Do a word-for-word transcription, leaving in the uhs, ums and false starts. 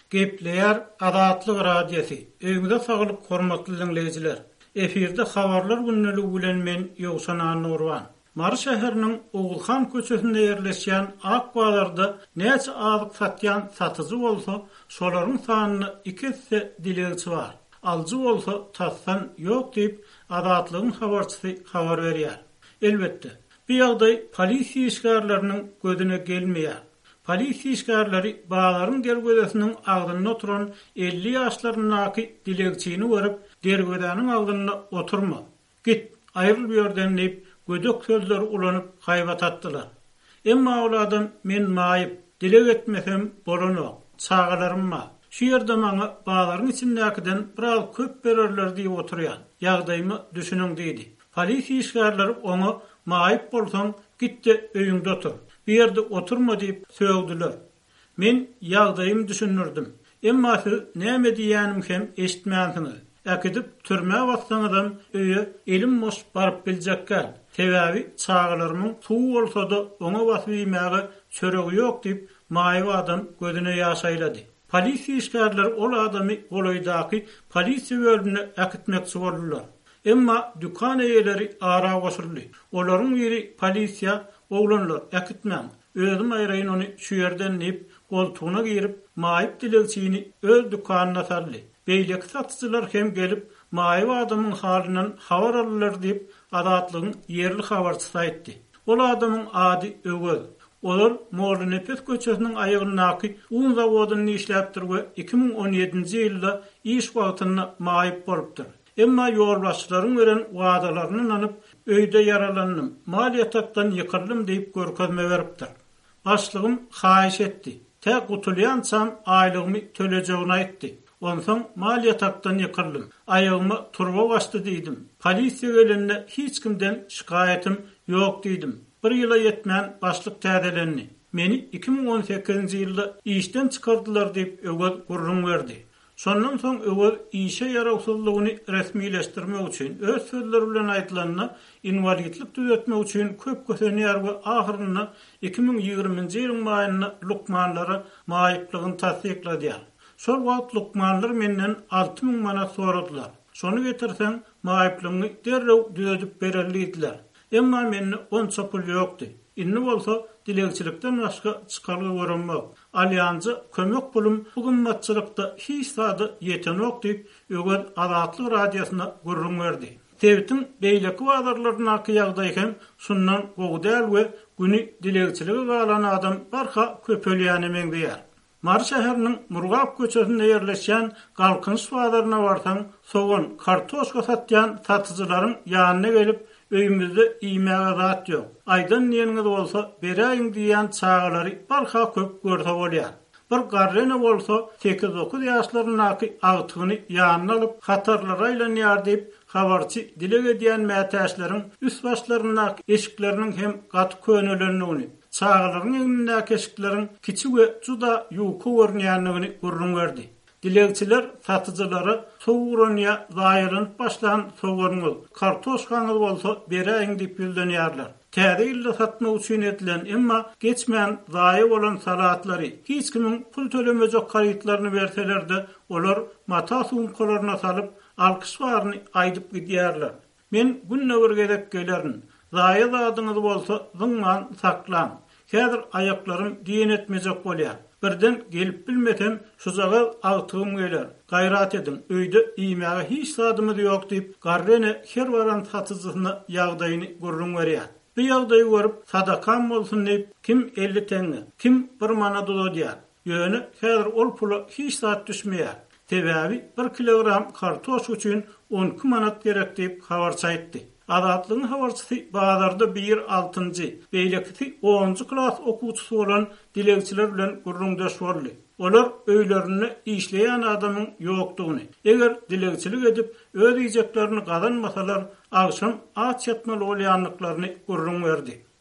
Gepleýär Adatlyk radiosi. Öňüňizde saglyk hormatly dinleýijiler. Efirde habarlar günneligi bilen men Ýowşan Nurwan. Mary şäheriniň Ogulhan köçesinde ýerleşýän Akbalarda näçe azyk satýan satyjy bolsa, şolaryň sanyny iki hisse dilegçi bar. Aljy bolsa tassan ýok diýip Adatlygyň habarçysy habar berýär. Elbetde, bu ýagdaý polisiýa işgärleriniň gözüne gelmeýär. Polisiýa işgärleri bağlaryň dergödesiniň agdyna oturan elli ýaşlarynyňky dilegçini görüp, dergödäniň agdyna oturma. Git, aýryl bu ýerden diýip gödök sözler ulanyp gaýbat atdylar. Emma ol adam men maýyp, dileg etmesem bolanok, çağalarymma. Şu ýerde maňa bağlaryň içindäkiden biraz köp bererler diýip oturýan. Ýagdaýymy düşünüň diýdi. Polisiýa işgärleri oňa maýyp bolsaň gitde öýüňde otur. Bir ýerde oturma diýip söýdiler. Men ýagdaýymy düşünürdim. Emma siz näme diýänim hem eşitmäňsiz. Äkidip türmä wagtyndan öýe elim moş baryp biljekkäl. Sebäbi çağalarynyň suw bolsa-da oňa basyp ýmäge çöregi ýok diýip maýyp adam gözüne ýaş aýlady. Polisiýa işgärleri ol adamy golaýdaky polisiýa bölümine äkitmekçi boldular. Emma dükkan eýeleri ara goşurly. Olaryň biri polisiýa oglanlar äkitmäň. Özüm aýraýyn ony şu ýerden diýip goltugyna girip maýyp dilegçini öz dükanyna sarly. Beýleki satyjylar hem gelip maýyp adamyň halynyň habar alýarlar diýip Adatlygyň ýerli habarçysy aýtdy. Ol adamyň ady Ögöz. Olar Mornepes köçesiniň aýagyndaky un zawodyny işläpdir we iki ming on ýedinji ýylda iş wagtyna maýyp bolupdyr. Emma ýolbaşçylaryň beren wagdalaryny anyp öýde yaralandym, maliýatdan ýykyrlym diýip görkezme beripdir. Başlygym haýyş etdi. Tä gutulýansam aýlygymy tölejegini aýtdy. Onsoň maliýatdan ýykyrlym. Aýagyma turba başdy diýdim. Polisiýa gelende hiç kimden şikayetim ýok diýdim. Bir ýyla ýetmän başlyk täzelenni. Meni iki ming on sekizinji ýylda işden çykardylar diýip Ögöz gurrun berdi. Şondan soň Ögöz işe yarawsuzlygyny resmileşdirmek üçin öz sözleri bilen aýtylanyna invalidlik düzeltmek üçin köp kösenýär we ahyrynda iki ming ýygrimiňji ýylyň maýyna lukmanlara maýyplygyny tasdiklady. Şol wagt lukmanlar menden alty ming manat soradylar. Şonu getirsen maýyplygyny derrew düzeltip bererlidiler. Emma menne onça pul ýokdy. Inni bolsa dilegçilikden başga çykarly görünmek. Alýansy kömek pulum bu gymmatçylykda hiç sady ýetenok diýip Ögöz Adatlyk radiosyna gurrun berdi. Tebitiň beýleki wagtlaryna ýagdaý hem şundan gowdal we güni dilegçiligi galan adam barha köpelýäni meňdeýär. Mary şäheriniň Murgap köçesinde ýerleşýän galkynç wagtlaryna barsaň, soňan kartoşka satýan satyjylaryň ýanyna gelip öýümizde iýmäge zat ýok. Aýdan ýeniňiz bolsa beräýin diýen çağalary barha köp görse bolýar. Bir garrene bolsa sekiz dokuz ýaşlarynyňky agtygyny ýanyna alyp hatarlara aýlanýar diýip habarçy dileg edýän mätäşleriň üst başlarynyň eşikleriniň hem gaty könülenligini, çağalaryň eňindäki eşikleriň kiçik we juda ýuky görnýänligini gurrun berdi. Dilegçiler satyjylara sowuranya zaýyrynyp başlan sowurňyz, kartoşkanyz bolsa beräýin diýip bildenýärler. Täze ýylda satmak üçin edilen emma geçmän zaýy bolan salatlary hiç kimiň pul tölemejek gaýytlaryny berseler-de olar mata sumkalaryna salyp alkyşlaryny aýdyp gidýärler. Men günne bir gezek gelerin. Zaýy zadyňyz bolsa zyňman saklan. Häzir aýaklarym diýen etmejek bolýar. Birden gelip bilmesem şu zaga agtygym geler. Gaýrat edin, öýde iýmäge hiç sadymyz ýok diýip garrene her waran satyjysyna ýagdaýyny gurrun berýär. Bu ýagdaýy görüp sadakam bolsun diýip kim elli teňe, kim bir manat ödýär. Ýöne häzir ol pula hiç sat düşmeýär. Sebäbi bir kilogram kartoş üçin on iki manat gerek diýip habarçy aýtdy. Adatlygyň habarçysy bazarda bir altynjy, beýlekisi onunji klass okuwçysy bolan dilegçiler bilen gurrundaş boldy. Olar öýlerini işleýän adamyň ýokdugyny, eger dilegçilik edip öz ýejeklerini gazanmasalar, agşam aç ýatmaly bolýanlyklaryny gurrun berdi.